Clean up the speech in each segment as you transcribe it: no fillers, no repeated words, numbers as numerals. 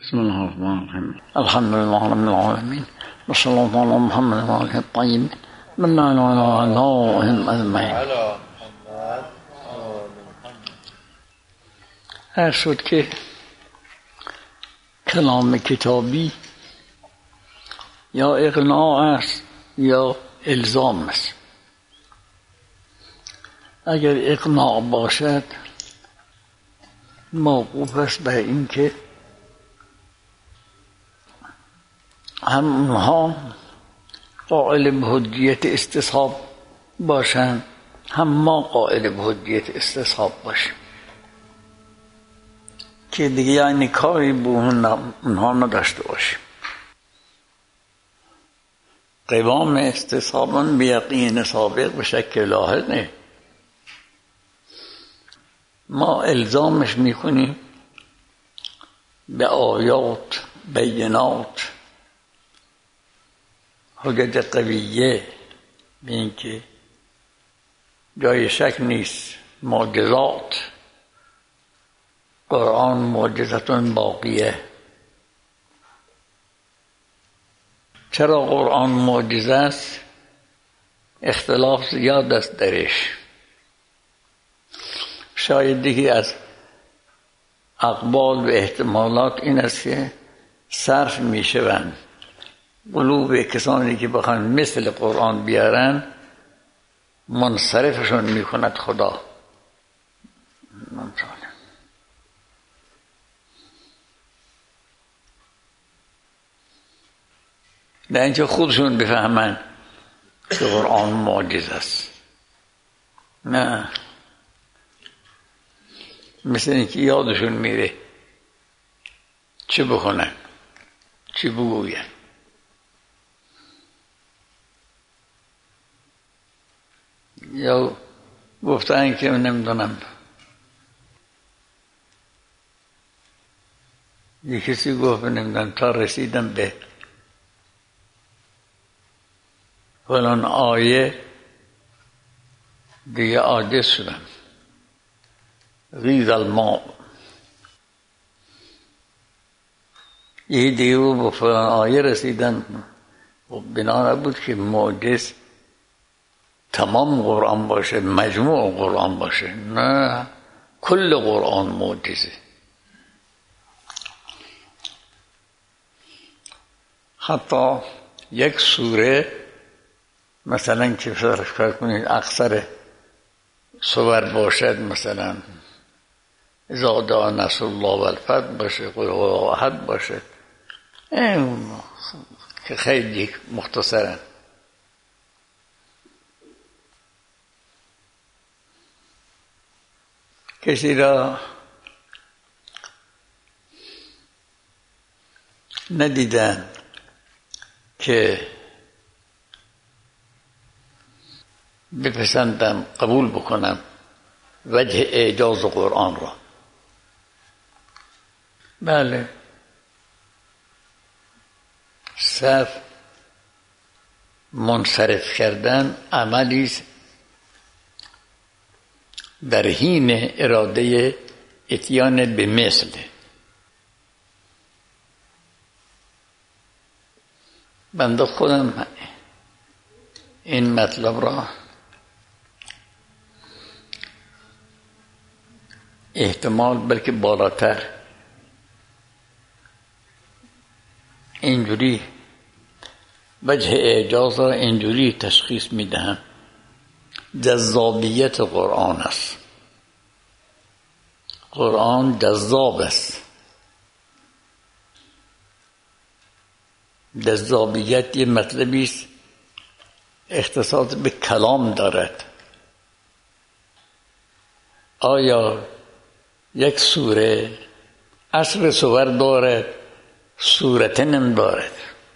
بسم الله الرحمن الرحيم. الحمد لله رب العالمين، وصلى الله على محمد وآله الطيبين من لا إله إلا الله أجمعين. هر شد که کلام کتابی یا اقناع است یا الزام است. اگر اقناع باشد موقوف است بر این که هم اونها قائل به حجیت استصحاب باشند، هم ما قائل به حجیت استصحاب باشیم، که دیگه یعنی کاری به اونها نداشته باشیم. قوام استصحابان به یقین سابق به شک لاحقه. ما الزامش میکنیم به آیات، بینات، حجت قویه، به این که جای شک نیست معجزات، قرآن معجزتون باقیه. چرا قرآن معجزه است؟ اختلاف زیاد است درش. شاید یکی از اقبال و احتمالات این است که صرف می شوند قلوب کسانی که بخوان مثل قرآن بیارن، منصرفشون می کند خدا. نه اینکه خودشون بفهمن که قرآن معجز است. نه، مثل اینکه یادشون میره چه بکنن، چه بگوین. یا گفتن که نمیدونم یه کسی گفت نمیدونم تا رسیدم به فلان آیه دیگه عاجز شدم، غیظ الماء. یه دیگه به فلان آیه رسیدن، بنا نبود که معجز تمام قرآن باشه، مجموع قرآن باشه. نه، کل قرآن معجزه. حتی یک سوره مثلا که فرق کنید اکثر سور باشد، مثلا اذا جاء نصر الله والفتح باشه، قل هو احد باشه، این که خیلی مختصرن. کسی را ندیدن که بپسندم قبول بکنم وجه اعجاز قرآن را. بله، صرف منصرف کردن عملی است در حین اراده اتیان به مثل. بنده خودم این مطلب را احتمال بلکه بالاتر اینجوری وجه اعجاز را اینجوری تشخیص میدهم: جذابیت قرآن است. قرآن جذاب است. جذابیت یه مطلبی است اختصاص به کلام دارد. آیا یک سوره عشر سور دارد، سورتن دارد؟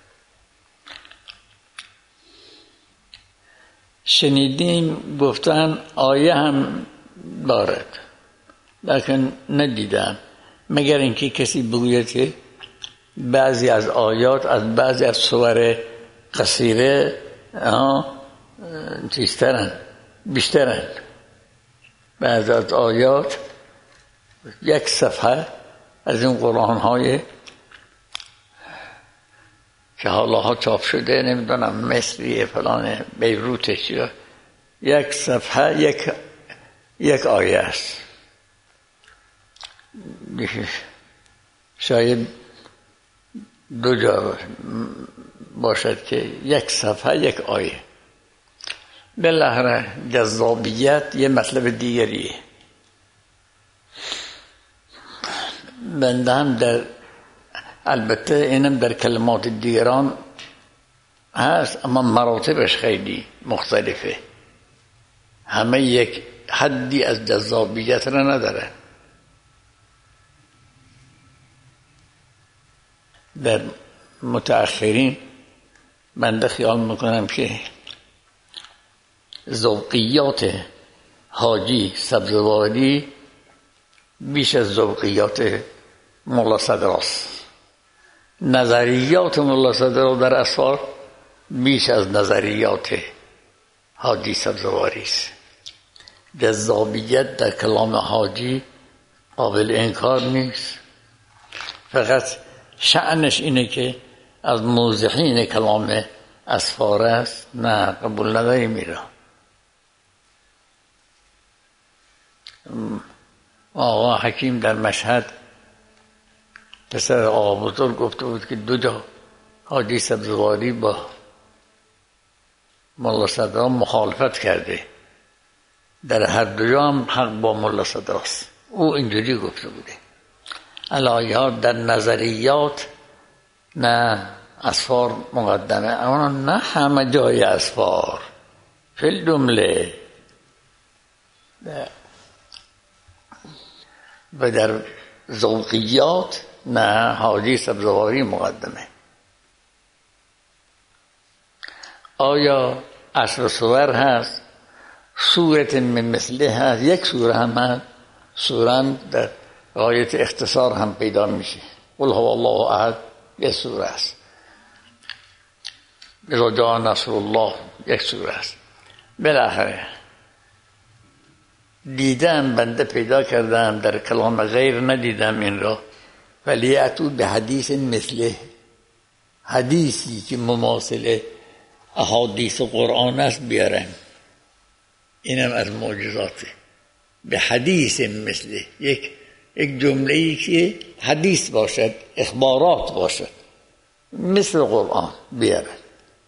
شنیدیم گفتن آیه هم دارد، لیکن ندیدم، مگر اینکه کسی بگوید که بعضی از آیات از بعضی از سور قصیره بیشترن. بعضی از آیات یک صفحه از این قرآن های که حالا چاپ شده، نمیدونم مصری فلان بیروتش، یا یک صفحه یک آیه است، شاید دو جا باشد که یک صفحه یک آیه. بالاخره جذابیت یه مطلب دیگریه. بنده هم البته اینم در کلمات دیگران هست، اما مراتبش خیلی مختلفه، همه یک حدی از جذابیت را نداره. در متأخرین بنده خیال میکنم که ذوقیات حاجی سبزواری بیش از ذوقیات ملا صدراست، نظریات ملا صدرا در اسفار بیش از نظریات حاجی سبزواری است. جذابیت در کلام حاجی قابل انکار نیست، فقط شأنش اینه که از موضحین کلام اسفار است، نه قبول نداری میره. آقا حکیم در مشهد پسر آقا بزرگ گفته بود که دو جا حاجی سبزواری با ملا صدرا مخالفت کرده، در هر دو جا هم حق با ملا صدراست. او اینجوری گفته بوده. الهیات در نظریات نه اسفار مقدمه، اما نه همه جای اسفار، فی الجمله. و در ذوقیات نه حاجی سبزواری مقدمه. آیا عشر سور هست؟ سورت من مثله هست، یک سوره هم هست. سوره در غایت اختصار هم پیدا میشه. قل هو الله احد یک سوره است. اذا جاء نصر الله یک سوره است. بالاخره دیدم، بنده پیدا کردم، در کلام غیر ندیدم این را، ولی اتو به حدیث مثله، حدیثی که مماثل احادیث قرآن است بیارن. اینم از معجزاته. به حدیث مثله، یک جمله‌ای که حدیث باشد، اخبارات باشد، مثل قرآن بیارن.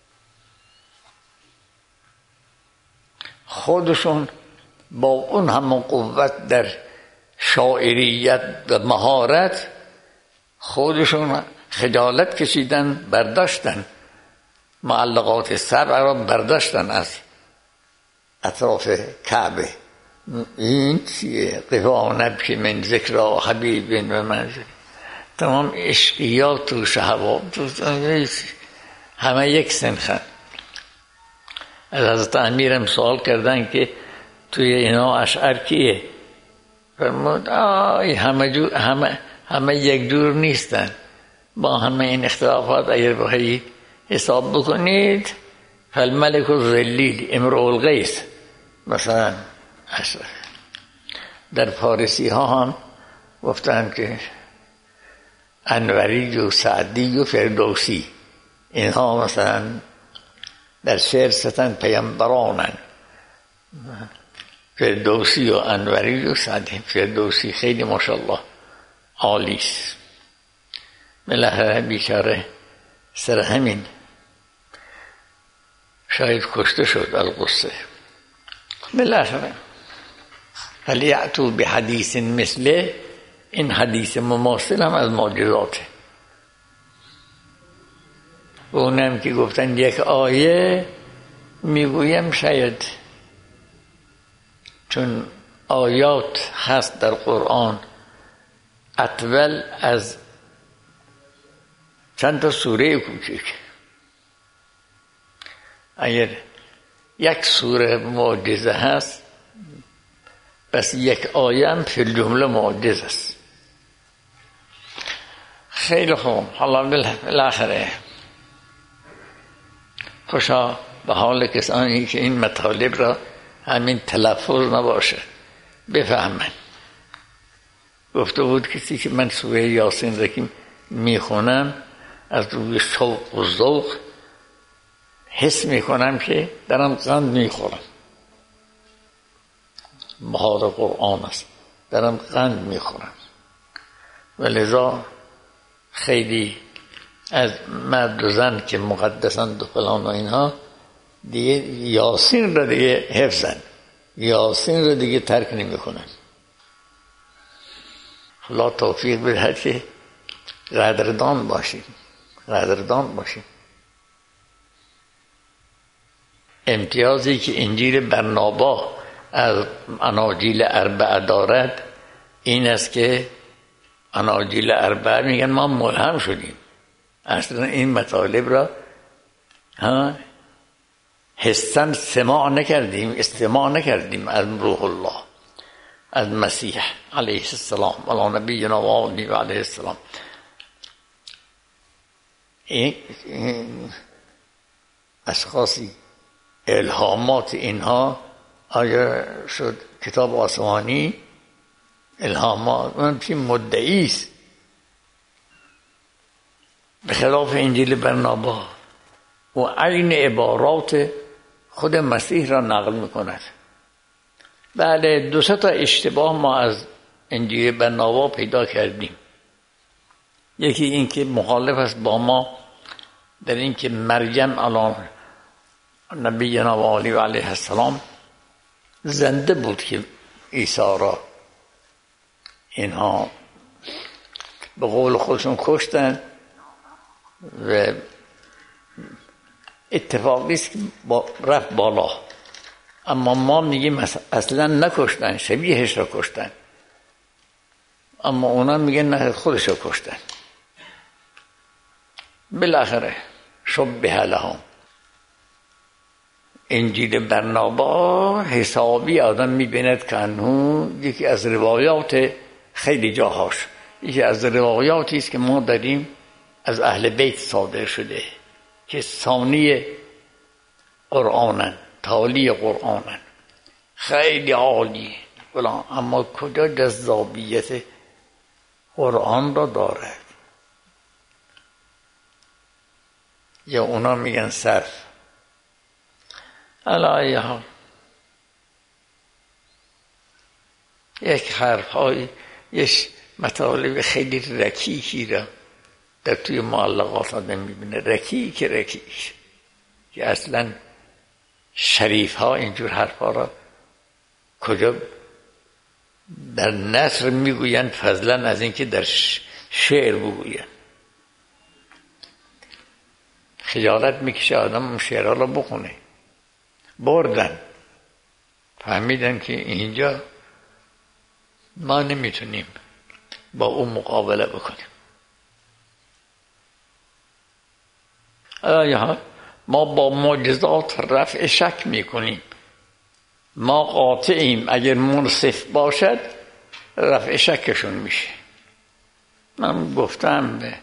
خودشون با اون همون قوت در شاعریت و مهارت خودشون خجالت کشیدن، برداشتن معلقات سبع را، برداشتن از اطراف کعبه. این چیه؟ قفا نبکی من ذکر حبیب و منزل. تمام عشقیات و شهوات همه یک سنخن. از حضرت امیرم سوال کردن که توی اینا اشعر کیه؟ فرمود همه یک جور نیستن، با همه این اختلافات اگر بخواهید حساب بکنید، فالملک الذلیل امرؤ القیس مثلا اشعر. در فارسی ها هم گفتن که انوری و سعدی و فردوسی، اینها مثلا در شعر ستن پیامبرانن. فردوسی و انوری و سعدی، فردوسی خیلی ماشاءالله عالی است. بالاخره بیچاره سر همین شاید کشته شد القصه. بالاخره فلیأتوا بحدیث مثله، این حدیث مماثل هم از معجزاته. اونم که گفتن یک آیه، میگویم شاید چون آیات هست در قرآن اطول از چند تا سوره کوچک. اگر یک سوره معجزه هست، بس یک آیه هم فی الجمله معجزه است. خیلی خوب. حالا بالاخره خوشا به حال کسانی که این مطالب را همین تلفظ نباشه بفهمن. گفته بود کسی که من سوره یاسین را که میخونم از روی شوق و ذوق حس میکنم که دارم قند میخورم. بهار قرآن است، دارم قند میخورم. و لذا خیلی از مرد و زن که مقدسند و فلان و اینها دیگه یاسین را دیگه حفظن، یاسین را دیگه ترک نمیکنن. خدا توفیق بدهد که قدردان باشیم، قدردان باشیم. امتیازی که انجیل برنابا از اناجیل اربعه دارد این است که اناجیل اربعه میگن ما ملهم شدیم، اصلا این مطالب را حسن سماع نکردیم، استماع نکردیم از روح الله، از مسیح علیه السلام و علی نبینا و آله و علیه السلام. این اشخاصی الهامات اینها آیا شد کتاب آسمانی الهامات اون چی مدعی است، به خلاف انجیل برنابا و عین عبارات خود مسیح را نقل میکند. بله، دو سه تا اشتباه ما از انجیل برنابا پیدا کردیم. یکی این که مخالف است با ما در این که مریم علی نبینا و آله و علیه السلام زنده بود که عیسی را اینها به قول خودشون کشتن و اتفاقی است که رفت بالا. اما ما میگیم اصلا نکشتن، شبیهش را کشتن، اما اونا میگن نه خودش را کشتن. بالاخره شبه لهم. انجیل برنابا حسابی آدم میبیند که انهو یکی از روایات خیلی جاهاش، یکی از روایاتی است که ما داریم از اهل بیت صادر شده که ثانی قرآنن، تالی قرآنن، خیلی عالی فلان، اما کجا جذابیت قرآن را دارد؟ یا اونا میگن صرف. علی حال یک حرف‌های یک مطالب خیلی رکیکی را در توی معلقات آدم میبینه، رکیک که اصلا شریف ها اینجور حرفا را کجا در نثر میگوین فضلا از اینکه در شعر بگوین. خجالت میکشه آدم شعرها را بخونه. بردن فهمیدن که اینجا ما نمیتونیم با اون مقابله بکنیم. ما با معجزات رفع شک میکنیم، ما قاطعیم اگر منصف باشد رفع شکشون میشه. من گفتم به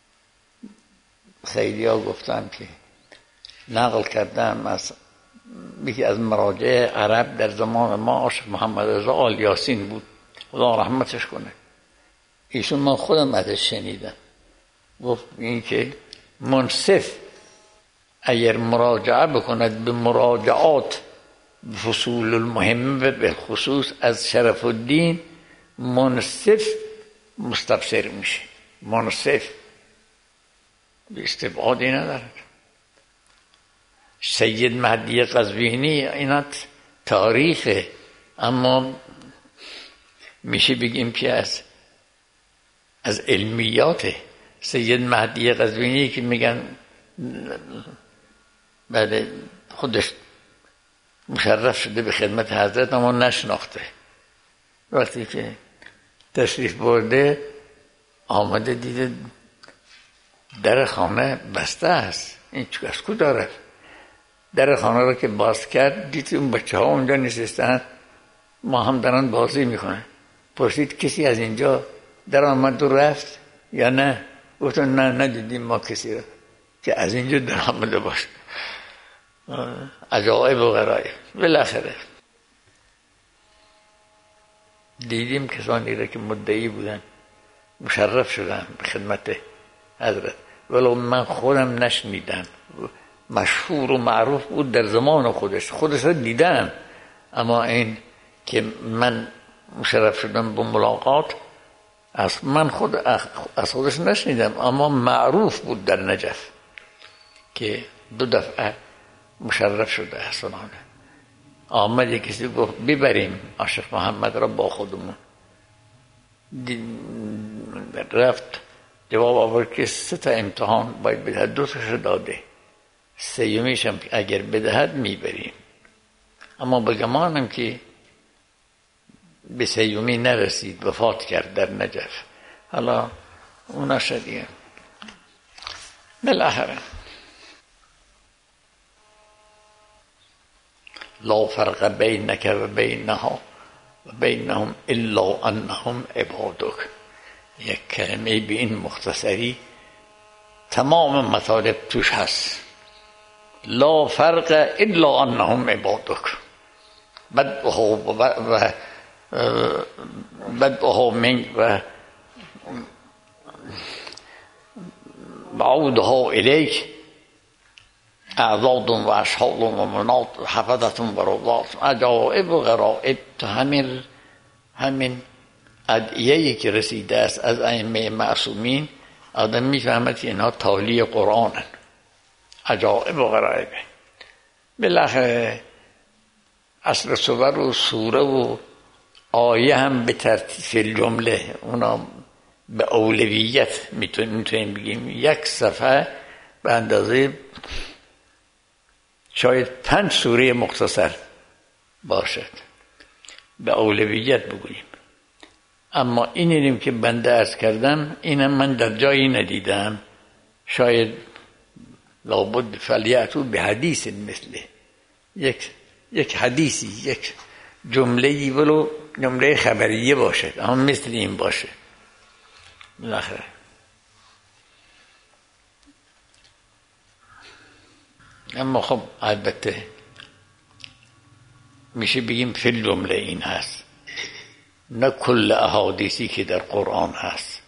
خیلی ها گفتم که نقل کردم از یکی از مراجع عرب در زمان ما عاشق محمد رضا آل یاسین بود، خدا رحمتش کنه. ایشون من خودم ازش شنیدم، گفت این که منصف اگر مراجعه بکند به مراجعات فصول المهمه به خصوص از شرف الدین، منصف مستبصر میشه. منصف به استبعادی ندارد. سید مهدی قزوینی اینات تاریخه، اما میشه بگیم که از علمیاته. سید مهدی قزوینی که میگن بعد خودش مشرف شده به خدمت حضرت اما نشناخته، وقتی که تشریف برده آمده دیده در خانه بسته است. این از کجا رفت؟ در خانه رو که باز کرد دید اون بچه ها اونجا نشستن، ما هم دارن بازی میکنن. پرسید کسی از اینجا در آمد و رفت یا نه؟ گفتن نه ندیدیم ما کسی رو که از اینجا در آمده باشه. عجایب و غرایب. بالاخره دیدیم کسانی را که مدعی بودن مشرف شدن به خدمت حضرت. ولو من خودم نشنیدم، مشهور و معروف بود در زمان خودش رو دیدم، اما این که من مشرف شدم به ملاقات من از خودش نشنیدم، اما معروف بود در نجف که 2 دفعه مشرف شده حسنانه. آمد کسی گفت ببریم عاشق محمد را با خودمون، رفت جواب آورد که 3 امتحان باید بدهد، 2 داده، 3میش هم اگر بدهد میبریم. اما بگمانم که به 3 نرسید، وفات کرد در نجف. حالا اونا شدیه بالاخره لا فرق بینک و بینها و بینهم الا انهم عبادک. یک کلمه به این مختصری تمام مطالب توش هست. لا فرق الا انهم عبادک. بدءها من و بعودها الیک اعضاد و اشحال و مناط حفظت و روضات عجائب و غرائب. تو همین ادعیه‌ای که رسیده است از ائمه معصومین آدم میفهمد که اینها تالی قرآنن، عجائب و غرائب. بالاخره اصل صور و سوره و آیه هم به ترتیب جمله اونا به اولویت میتونیم بگیم. یک صفحه به اندازه شاید 5 سوره مختصر باشد، به اولویت بگوییم. اما اینیم که بنده عرض کردم اینم من در جایی ندیدم. شاید لابد فلیعتو به حدیث مثله، یک حدیثی، یک جمله‌ای ولو جمله خبریه باشد اما مثل این باشه. بالاخره اما خب البته میشه بگیم فی الجمله این هست، نه کل احادیثی که در قرآن هست.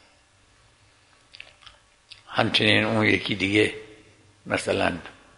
همچنین اون یکی دیگه مثلا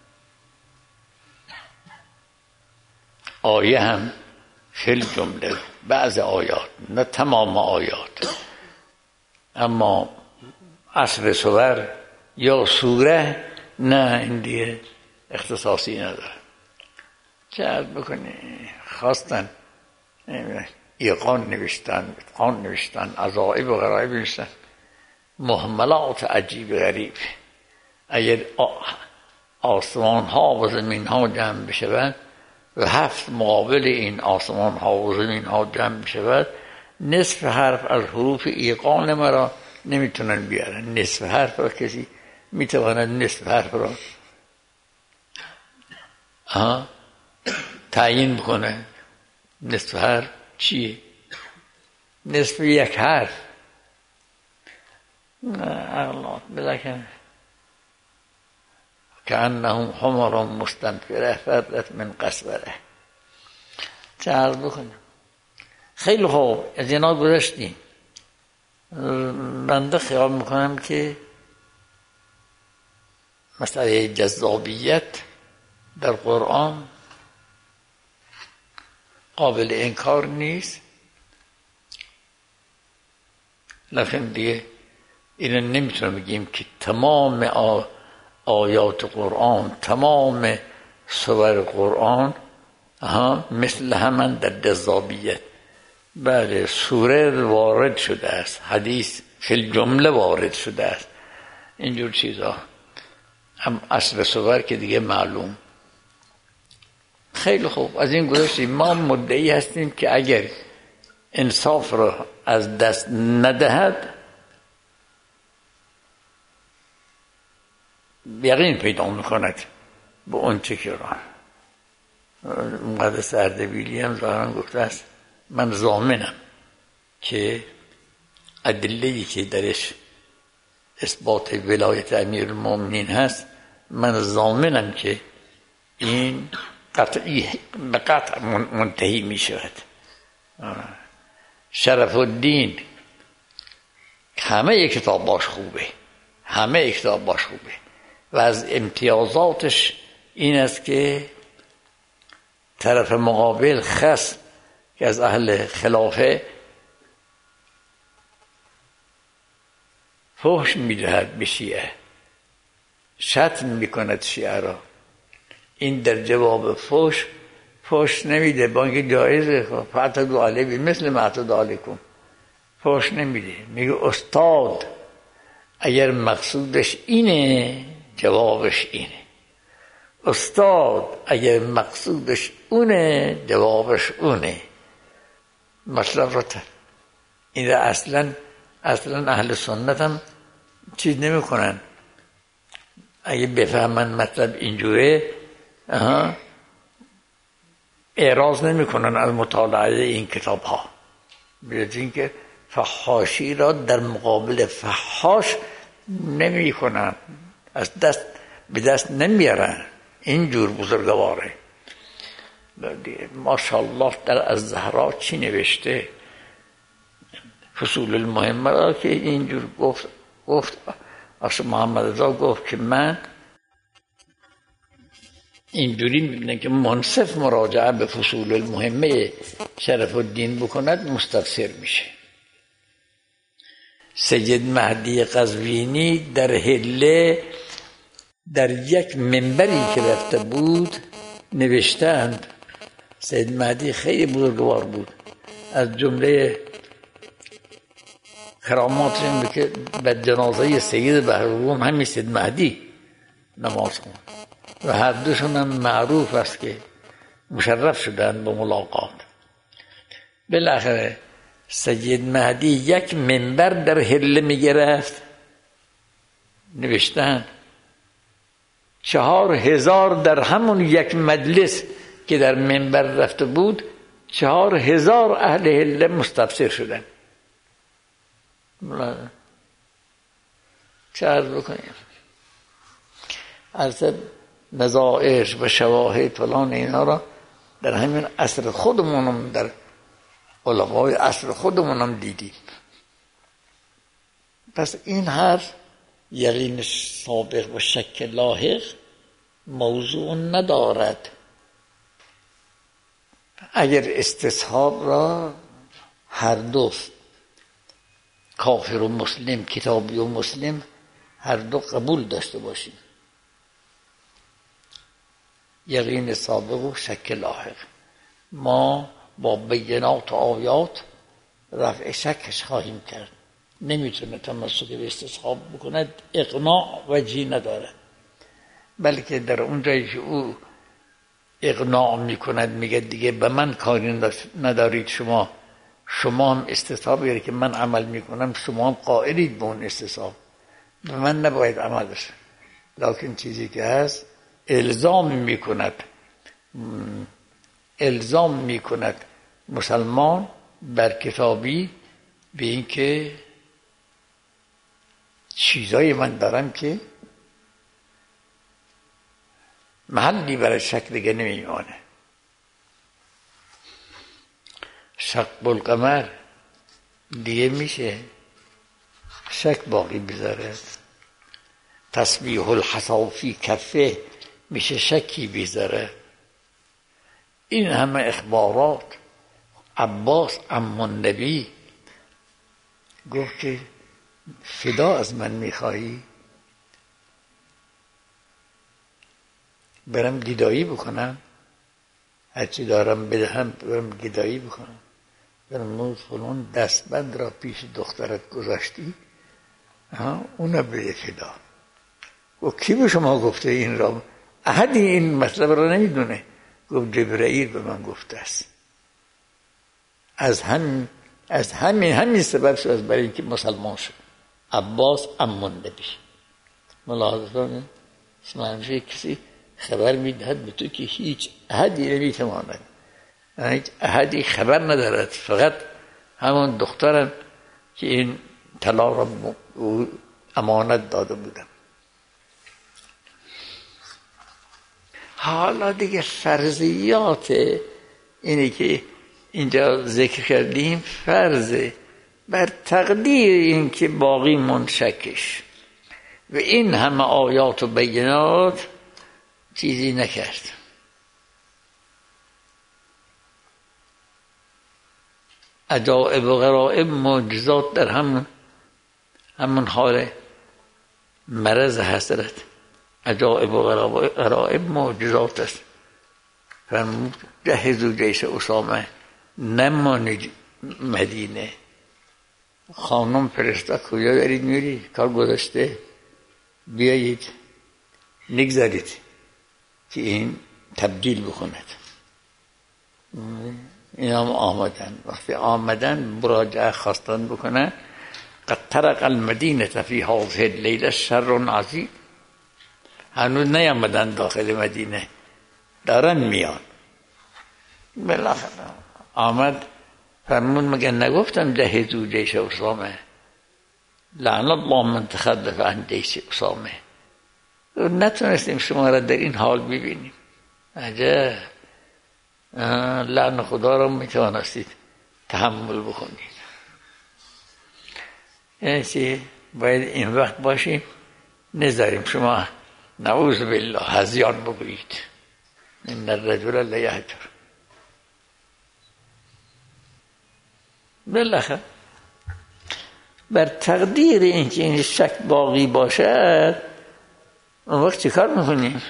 آیه هم فی الجمله، بعض آیات نه تمام آیات، اما اصل سور یا سوره نه، این دیگه اختصاصی نداره. چه عرض بکنی خواستن ایقان نوشتن، اتقان نوشتن، عجائب و غرائب نوشتن، محملات عجیب غریب. اگر آسمان ها و زمین ها جمع بشود و 7 مقابل این آسمان ها و زمین ها جمع بشود، نصف حرف از حروف ایقان مرا نمیتونن بیارن. نصف حرف را کسی میتواند نصف حرف را تعیین بکنه؟ نصف حرف چیه؟ نصف یک حرف اغلاط بلکن کأنهم حمر مستنفره فرت من قسوره. چه عرض بکنم؟ خیلی خوب، از اینا گذشتیم. بنده خیال میکنم که مسئله جذابیت در قرآن قابل انکار نیست، لکن دیگه اینو نمیتونم بگیم که تمام آیات قرآن، تمام سور قرآن مثل همان در جذابیت. بله، سوره وارد شده است، حدیث فی الجمله وارد شده است، اینجور چیزا. هم اصل سور که دیگه معلوم. خیلی خوب، از این گذشتیم. ما مدعی هستیم که اگر انصاف را از دست ندهد یقین پیدا میکند به اون چه که را مقدس اردبیلی هم ظاهرا گفته است من ضامنم که ادله‌ای که درش اثبات ولایت امیرالمومنین هست، من ضامنم که این قطعی به قطع منتهی می شود. شرف الدین همه کتاباش خوبه، همه کتاب باش خوبه و از امتیازاتش این است که طرف مقابل خصم که از اهل خلافه فحش میدهد به شیعه، شتم میکند شیعه را، این در جواب فحش نمیده، با اینکه جایزه، فاعتدوا علیه بمثل ما اعتدی علیکم، فحش نمیده، میگه استاد اگر مقصودش اینه جوابش اینه، استاد اگر مقصودش اونه جوابش اونه. مطلب رو این اصلا اهل سنت هم چیز نمی کنن، اگه بفهمن مطلب اینجوره اعراض نمی کنن از مطالعه این کتاب ها، بیاد این که فحاشی را در مقابل فحاش نمی کنن، از دست به دست نمیارن، اینجور بزرگواره. ماشاءالله در از زهرا چی نوشته، فصول المهم را که اینجور گفت اصلا محمد رضا گفت که من اینجوری میبینم که منصف مراجعه به فصول المهمه شرف الدین بکند مستفسر میشه. سید مهدی قزوینی در حله در یک منبری که رفته بود نوشتند، سید مهدی خیلی بزرگوار بود، از جمله کرامات این که به جنازه سید بهرالعلوم همین سید مهدی نماز خوند و هر دوشون هم معروف است که مشرف شدن به ملاقات. بالاخره سید مهدی یک منبر در حله میگرفت، نوشتن 4000 در همون یک مجلس که در منبر رفته بود 4000 اهل حله مستفسر شدن. چه عرض بکنیم، از نظائر و شواهد فلان اینا را در همین عصر خودمونم در علمای عصر خودمونم دیدیم. پس این حرف یقین سابق و شک لاحق موضوع ندارد. اگر استصحاب را هر دو کافر و مسلم، کتابی و مسلم، هر دو قبول داشته باشیم، یقین سابق و شک لاحق، ما با بینات و آیات رفع شکش خواهیم کرد. نمیتونه تمسک به استصحاب بکند، اقناع وجهی ندارد، بلکه در اون جایی که او اقناع میکند میگه دیگه به من کاری ندارید، شما هم استصحاب بیاری که من عمل میکنم، شما هم قائلید به اون استصحاب، به من نباید عمل بشه. لکن چیزی که هست الزام میکند مسلمان بر کتابی به این که چیزای من دارم که محلی برای شک دیگه نمیمانه. شق القمر دیگه میشه شک باقی بذاره، تسبیح الحصا فی کفه میشه شکی بذاره. این همه اخبارات. عباس عم النبی گفت که فدا از من میخواهی برم گدایی بکنم، هرچی دارم بدهم برم گدایی بکنم، برم فلان دستبند را پیش دخترت گذاشتی اونو بده فدا. و کی به شما گفته این را؟ احدی این مطلب را نمیدونه. گفت جبرائیل به من گفته است. از همین سبب شد برای اینکه مسلمان شد. عباس عم النبی. ملاحظه کنید، اسمانجه کسی خبر میدهد به تو که هیچ احدی نمیتواند، هیچ احدی خبر ندارد، فقط همون دخترم که این طلا را امانت داده بودم. حالا دیگه فرضیات اینی که اینجا ذکر کردیم فرضه بر تقدیر این که باقی منشکش. و این همه آیات و بینات چیزی نکرد. عجائب و غرائب معجزات در همون حال مرض حسرت. عجائب و غرائب معجزات است. فرمود جهزوا جیش اسامه، نمانید مدینه. خانم فرستا کجا دارید میری؟ کار گذاشته، بیایید نگذارید که این تبدیل بکند. این هم آمدن. وقتی آمدن مراجعه خواستن بکنن، قد طرق المدینه فی هذه اللیله شر عظیم. هنوز نیامدن داخل مدینه، دارن میان. بالاخره آمد فرمود مگه نگفتم جهزوا جیش اسامه؟ لعن الله من تخلف عن جیش اسامه. نتونستیم شما را در این حال ببینیم. عجب، لعن خدا را میتوانستید تحمل بکنید. یعنی باید این وقت باشیم نذاریم شما نعوذ بالله هذیان بگویید. ان الرجل لیهجر. بالاخره بر تقدیر اینکه این شک باقی باشد، اون وقت چی کار میکنیم؟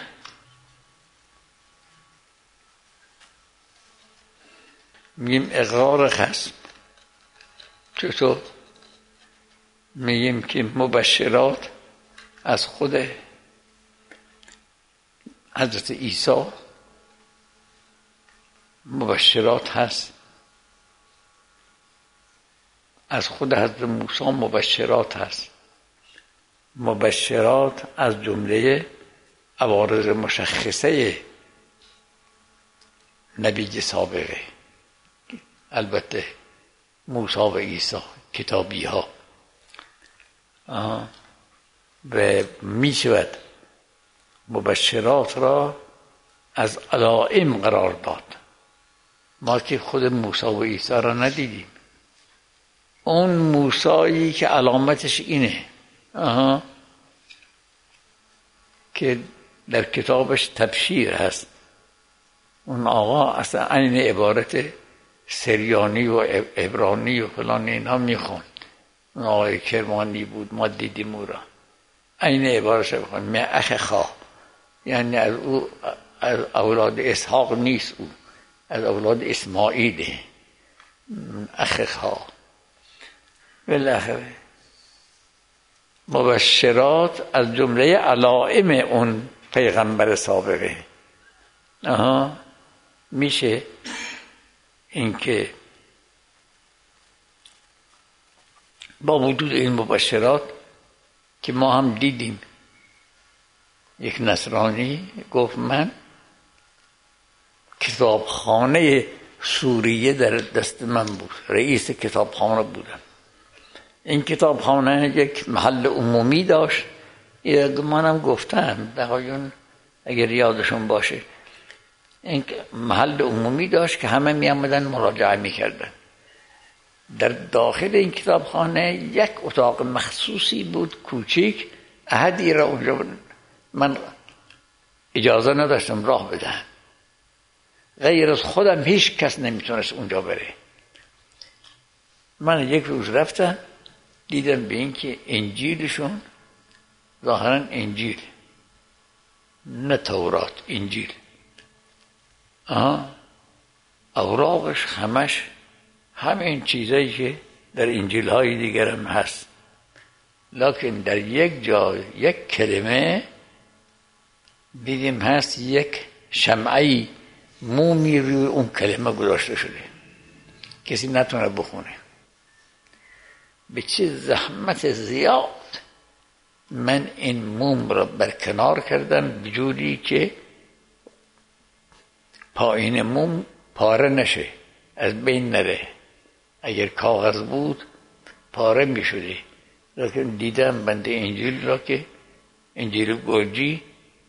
میگیم اقرار خصم. چطور؟ میگیم که مبشرات از خود حضرت عیسی مبشرات هست، از خود حضرت موسی مبشرات هست. مبشرات از جمله عوارض مشخصه نبی سابقه، البته موسی و عیسی کتابی ها، و می شود مبشرات را از علائم قرار داد. ما که خود موسی و عیسی را ندیدیم. اون موسایی که علامتش اینه که در کتابش تبشیر هست، اون آقا اصلا عین عبارت سریانی و عبرانی و فلان اینا میخوند. اون آقای کرمانی بود، ما دیدیم او را، عین عبارتش میخوند. من اخ خواه، یعنی از او از اولاد اسحاق نیست، او از اولاد اسماعیله. اخ خواه. بالاخره مبشرات از جمله علائم اون پیغمبر سابقه. میشه اینکه با وجود این مبشرات که ما هم دیدیم، یک نصرانی گفت من کتابخانه سوریه در دست من بود، رئیس کتابخانه بودم. این کتابخانه یک محل عمومی داشت. منم گفتم بقایون اگر یادشون باشه، این محل عمومی داشت که همه می آمدن مراجعه می کردن. در داخل این کتابخانه یک اتاق مخصوصی بود کوچیک، احدی را اونجا من اجازه نداشتم راه بدهم، غیر از خودم هیچ کس نمیتونست اونجا بره. من یک روز رفتم، دیدم به این که انجیلشون ظاهرا انجیل، نه تورات، انجیل، اوراقش همش همین چیزایی که در انجیل های دیگر هم هست، لکن در یک جای یک کلمه دیدیم هست یک شمعی مومی روی اون کلمه گذاشته شده، کسی نتونه بخونه. به چه زحمت زیاد من این موم را برکنار کردم بجوری که پایین موم پاره نشه، از بین نره. اگر کاغذ بود پاره می شده، لیکن دیدم بنده انجیل را که انجیل گرجی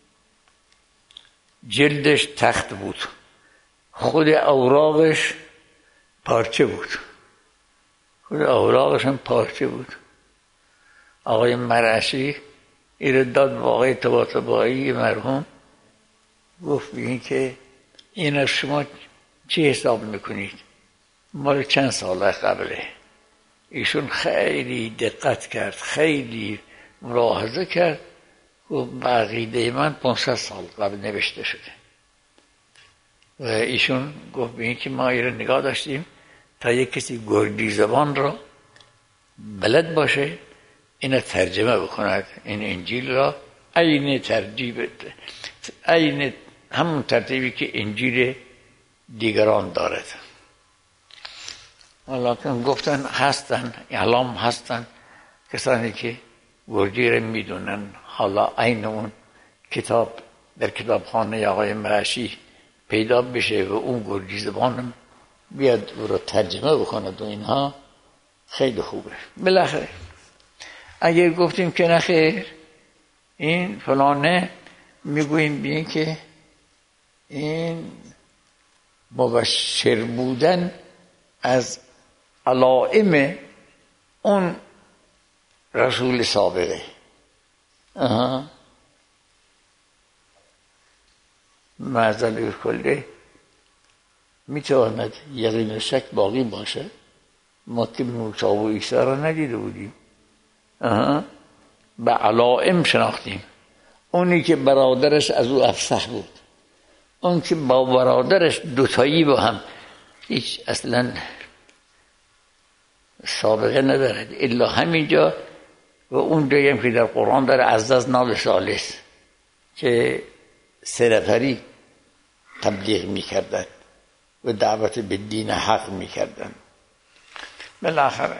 جلدش تخت بود، خود اوراقش پارچه بود، خود اوراقش هم پارچه بود. آقای مرعشی ایرداد واقعی طباطبایی مرحوم گفت بگین که این از شما چی حساب میکنید؟ مال چند ساله قبله. ایشون خیلی دقت کرد، خیلی ملاحظه کرد، گفت عقیده من 500 سال قبل نوشته شده. و ایشون گفت بگین که ما این رو نگاه داشتیم تا یک کسی گردی زبان را بلد باشه اینو ترجمه بکند، این انجیل را عین همون ترتیبی که انجیل دیگران دارد. ولیکن گفتن هستن، اعلام هستن کسانی که گرجی را میدونن. حالا عین اون کتاب در کتابخانه آقای مرشی پیدا بشه و اون گرجی زبان بیاد او را ترجمه بکند و اینها خیلی خوبه. بالاخره اگر گفتیم که نخیر این فلانه، میگوییم بیین که این مبشر بودن از علائم اون رسول سابقه. معذل کله میتواند یقین و شک باقی باشه. ما که موسی و عیسی را ندیده بودیم، به علائم شناختیم. اونی که برادرش از او افصح بود، اون که با برادرش دوتایی با هم هیچ اصلا سابقه ندارد الا همینجا و اون جایی هم که در قرآن داره عزز ناب ثالث که 3 نفری تبلیغ میکردن و دعوت به دین حق میکردن. بالاخره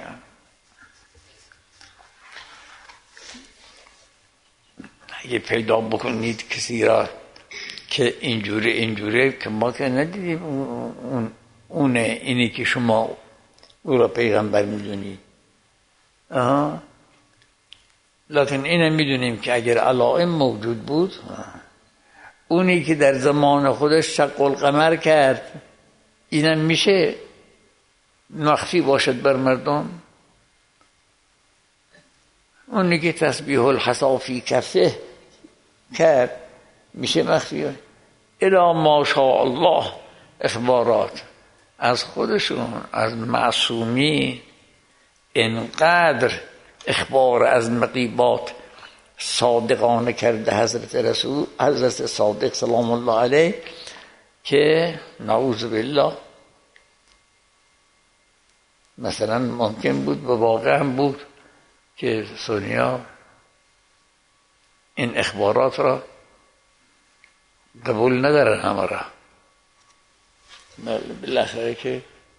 اگه پیدا بکنید کسی را که اینجوره که ما که ندیدیم اونه اینی که شما او را پیغمبر میدونید، لیکن اینم میدونیم که اگر علائم موجود بود، اونی که در زمان خودش شق القمر کرد اینم میشه مخفی باشد بر مردم. اونی که تسبیح الحصا فی کفه کرد میشه مخفی. الا ماشاء الله اخبارات از خودشون از معصومی اینقدر اخبار از مغیبات صادقانه کرده حضرت صادق سلام الله علیه که نعوذ بالله مثلا ممکن بود و واقع هم بود که سونیا این اخبارات را قبول ندارن همه را. بالاخره که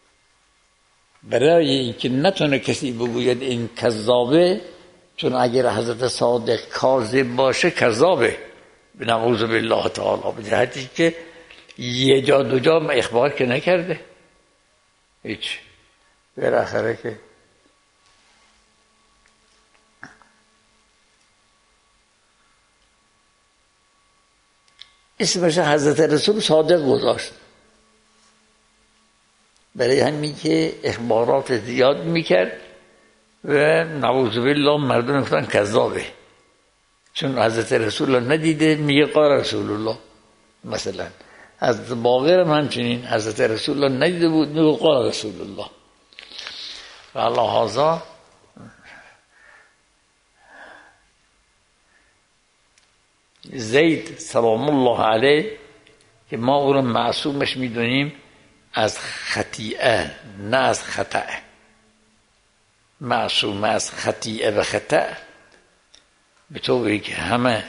برای اینکه نتونه کسی بگوید این کذابه، چون اگر حضرت صادق کاذب باشه کذابه نعوذ بالله تعالی، به جهتی که یه جا دو جا اخبار که نکرده هیچ. بالاخره که اسمش حضرت رسول صادق گذاشت برای همین که اخبارات زیاد میکرد و نعوذ بالله مردم گفتن کذابه، چون حضرت رسول الله ندیده میگه قال رسول الله. مثلا حضرت باقر هم همچنین حضرت رسول الله ندیده بود میگه قال رسول الله. و لحاظا زید سلام الله علیه که ما او را معصومش میدونیم از خطیئه نه از خطأ، معصوم از خطیئه و خطأ، به طوری که همه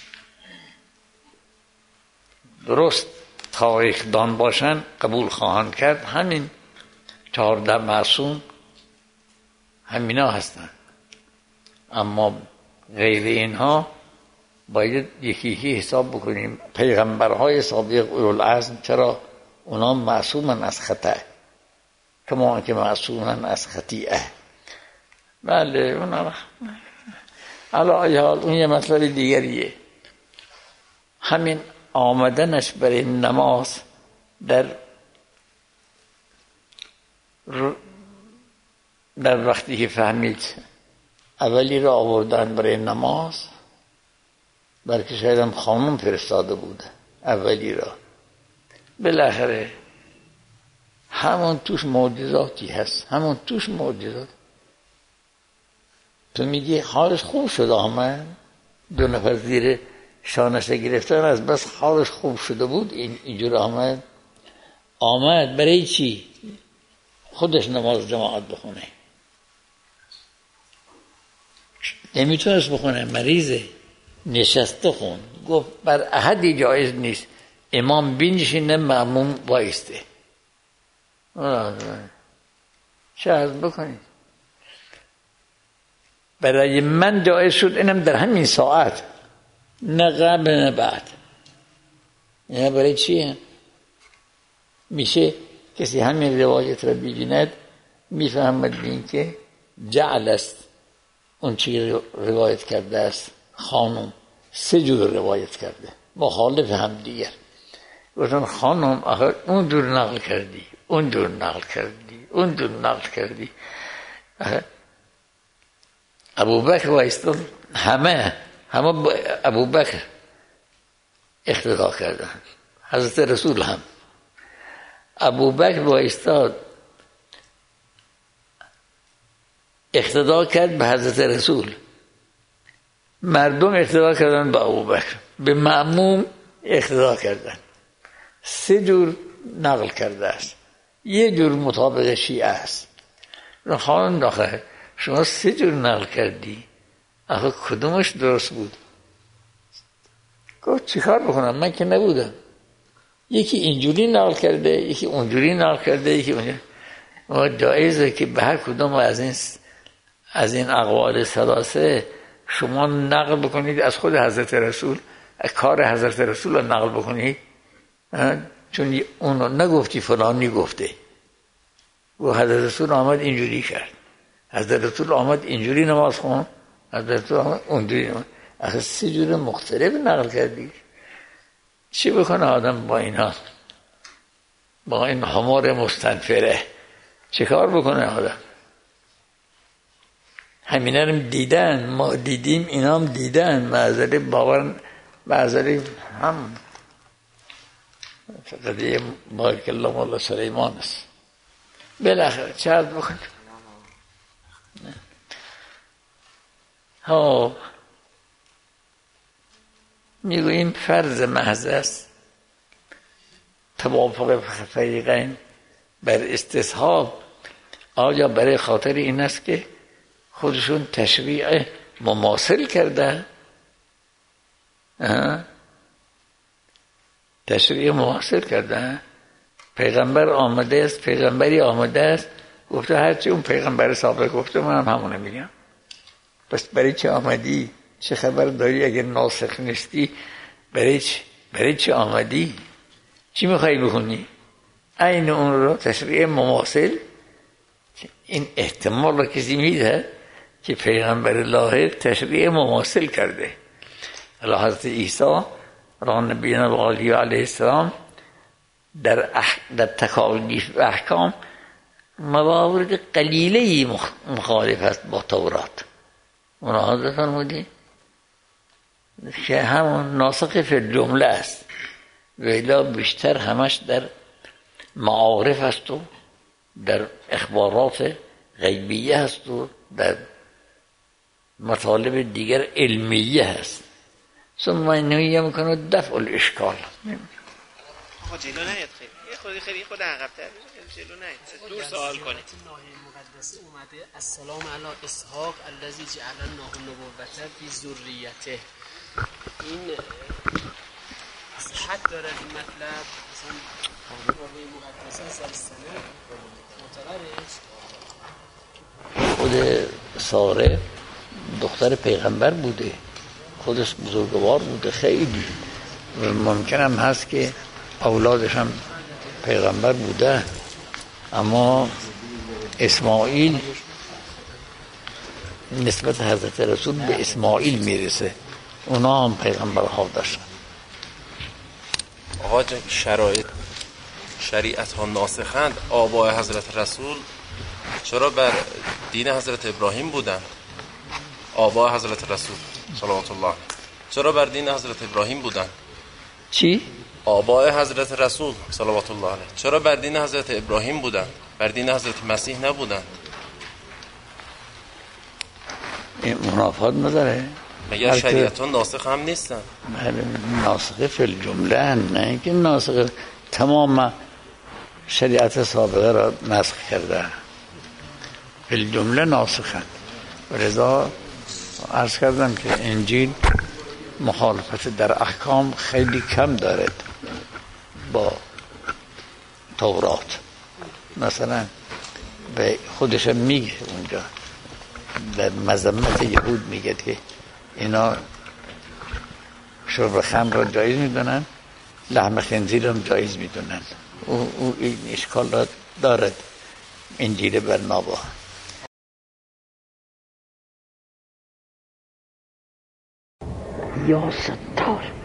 درست تاریخ دان باشن قبول خواهند کرد. همین 14 معصوم همینا هستن، اما غیر اینها باید یکی حساب بکنیم. پیغمبرهای سابق اولوالعزم چرا اونا معصومن از خطا کما که معصومن از خطیئه؟ بله اونا علی حال اون یه مطلب دیگریه. همین آمدنش برای نماز در وقتی که فهمید اولی را آوردن برای نماز بلکه شاید هم خانم فرستاده بوده اولی را. بالاخره همون توش معجزاتی هست، همون توش معجزات. تو میگی حالش خوب شد آمد، 2 نفر زیر شانش گرفتن از بس حالش خوب شده بود اینجور آمد برای چی؟ خودش نماز جماعت بخونه، نمیتونست بخونه، مریضه، نشسته خون. گفت بر احدی جایز نیست امام بینشینه مأموم وایسته. چه عرض بکنید؟ برای من جایز شد، اینم در همین ساعت، نه قبل نه بعد. یعنی برای چیه؟ میشه کسی همین روایت را ببیند میفهمد این که جعل است اون چی روایت کرده است. خانم 3 جور روایت کرده مخالف هم دیگر. گفتن خانم آخر اون دور نقل کردی، اون دور نقل کردی، اون دور نقل کردی. ابوبکر وایستاد، همه ابوبکر اقتدا کردن، حضرت رسول هم. ابوبکر وایستاد اقتدا کرد به حضرت رسول، مردم اقتدا کردن به ابوبکر، به مأموم اقتدا کردن. 3 جور نقل کرده است، 1 جور مطابق شیعه است. خانم داخل شما 3 جور نقل کردی، آخه کدومش درست بود؟ گفت چیکار بکنم، من که نبودم. یکی اینجوری نقل کرده، یکی اونجوری نقل کرده، یکی اونجوری. و جایزه که به هر کدوم از این اقوال 3 شما نقل بکنید از خود حضرت رسول، از کار حضرت رسول رو نقل بکنید، چون اونو نگفتی فلانی گفته. و حضرت رسول آمد اینجوری کرد، حضرت رسول آمد اینجوری نماز خون، حضرت رسول آمد اونجوری نماز. آخه 3 جور مختلف نقل کردی. چی بکنه آدم با اینا، با این حمار مستنفره چه کار بکنه آدم؟ همینه هم دیدن، ما دیدیم، اینا هم دیدن. معذره باور، معذره هم قضیه بارک الله مولا سلیمان است. بالاخره چه عرض بکنه؟ ها میگوییم فرض محض است توافق فریقین بر استصحاب. آیا برای خاطر این است که خودشون تشریع مماثل کرده؟ تشریع مماثل کرده. پیغمبر آمده است، پیغمبری آمده است گفته هرچی اون پیغمبر سابق گفته من هم همونه میگم. پس برای چه آمدی؟ چه خبر داری اگر ناسخ نیستی؟ برای چه آمدی؟ چی میخوایی بکنی؟ این اون رو تشریع مماثل. این احتمال رو کسی میده که پیغمبر لاحق تشریع مماثل کرده. حضرت عیسی را نبینا و علیه السلام در تکالیف و احکام موارد قلیلی مخالف است با تورات. ملاحظه فرمودی که همون ناسخ فی الجمله است، ولی بیشتر همش در معارف است و در اخبارات غیبیه است و در مطالب دیگر علمیه هست. ثم اینو میکنه دفع الاشکال. آقا جلو نیاد، خیلی خود عقب‌تر جلو نیاد، دور سوال کنید. ناحیه مقدسه اومده السلام علی اسحاق الذی جعل الله نبوته فی ذریته. این صحت داره این مطلب، مثلا ناحیه مقدسه سر سنه معتبرش. خود ساره دختر پیغمبر بوده، خودش بزرگوار بوده خیلی، ممکن هم هست که اولادش هم پیغمبر بوده، اما اسماعیل نسبت حضرت رسول به اسماعیل میرسه، اونا هم پیغمبر ها داشتن. آقا شریعت ها ناسخند، آبای حضرت رسول چرا بر دین حضرت ابراهیم بودن؟ آبای حضرت رسول صلوات الله چرا بر دین حضرت ابراهیم بودن؟ چی؟ آبای حضرت رسول صلوات الله علیه چرا بر دین حضرت ابراهیم بودن؟ بر دین حضرت مسیح نبودن؟ این منافات نداره؟ مگر شریعت ها ناسخ هم نیستن؟ ناسخه فی الجمله، نه اینکه ناسخه تمام شریعت سابقه را نسخ کرده، فی الجمله ناسخن. ولذا عرض کردم که انجیل مخالفت در احکام خیلی کم دارد با تورات. مثلا به خودش میگه اونجا در مذمت یهود میگه که اینا شرب خمر را جایز میدونن، لحم خنزیر هم جایز میدونن. او این اشکال را دارد انجیل برنابا. یا ستار